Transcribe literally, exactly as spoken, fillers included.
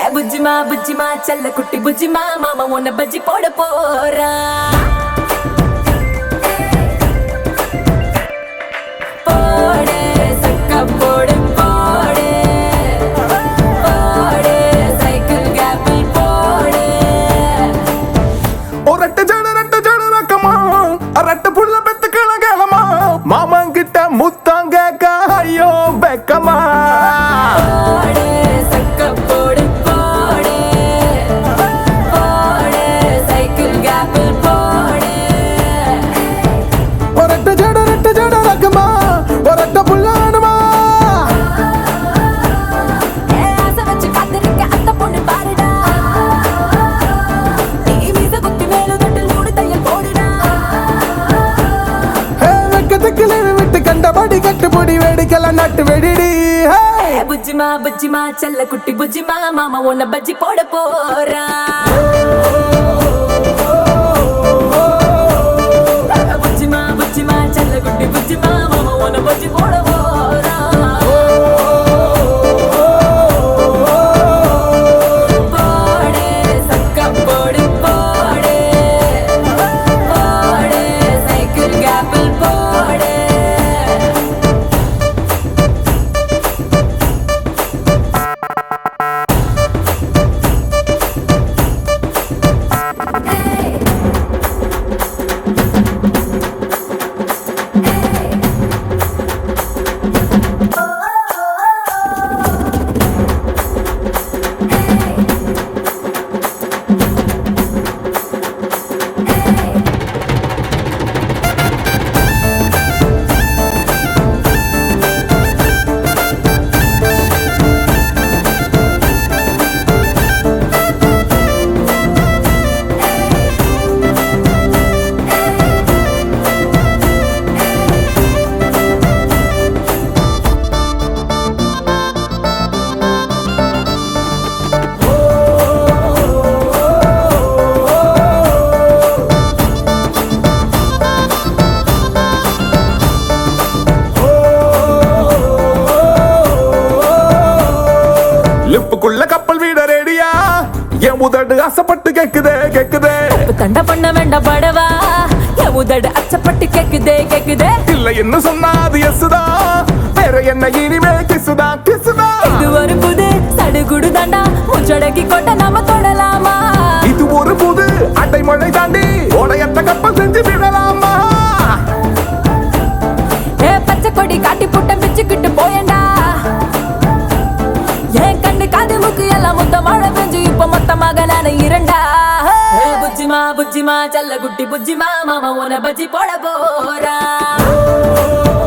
புஜ்ஜிமா புஜ்ஜிமா செல்ல குட்டி புஜ்ஜிமா மாமா உன்னை பஜ்ஜி போட போறா போடு சக்கா போடு போடு போடு சைக்கிள் கேப்பில் போடு ஒரு ரெட்ட ஜட ரெட்ட ஜட ரக்கமா ரெட்ட புள்ள பெத்து கிளகலமா மாமா கிட்ட முத்தாங்க ஐயோ பெக்கமா போடு சக்கா போடு போடு போடு சைக்கிள் கேப்பில் போடு ஒரு ரெட்ட ஜட ரெட்ட ஜட ரக்கமா ஒரு ரெட்ட புள்ள ஆடுமா ஏ ஆசை வச்சு காத்திருக்க அந்த பொண்ணு பாருடா நீ மீச குத்தி மேல தொட்டில் மூடு தையல் போடுடா ஹே வெக்கத்துக்கு விட்டு கண்டபடி கட்டுப்படி வேடிக்கலாம் நட்டு வெடிடி ஏ புஜ்ஜிமா புஜ்ஜிமா செல்ல குட்டி புஜ்ஜிமா மாமா உன்னை பஜ்ஜி போட போறா புஜ்ஜிமா புஜ்ஜிமா செல்ல குட்டி புஜ்ஜிமா மாமா உன்னை பஜ்ஜி போட போறா போடு சக்கா போடு போடு போடு சைக்கிள் கேப்பில் போடு லிப்புக்குள்ள கப்பல் வீட ரெடியா என் உதடு ஆசைப்பட்டு கேக்குதே கேக்குதே தண்ட பண்ண வேண்டாம் படவா என் உதடு அச்சப்பட்டு கேக்குதே கேக்குதே இல்ல என்ன சொன்னா அது எசுதா வேற என்ன இனிமே கிசுதா கிசுதா இது ஒரு புது சடுகுடு தாண்டா முச்சடக்கி கொண்ட நாம தொடலாமா இது ஒரு புது அடைமழை தாண்டி ஓடையத்த கப்பல் செஞ்சு விடலாமா ஏ பச்சை கொடி காட்டி புட்டம் பிச்சுக்கிட்டு போயண்டா ஏன் கண்ணு காது மூக்கு எல்லாம் மொத்த மழை பெஞ்சு இப்ப மொத்தமாக நானு இரண்டா ஏ புஜ்ஜிமா புஜ்ஜிமா செல்ல குட்டி புஜ்ஜிமா மாமா உன்னை பஜ்ஜி போட போறா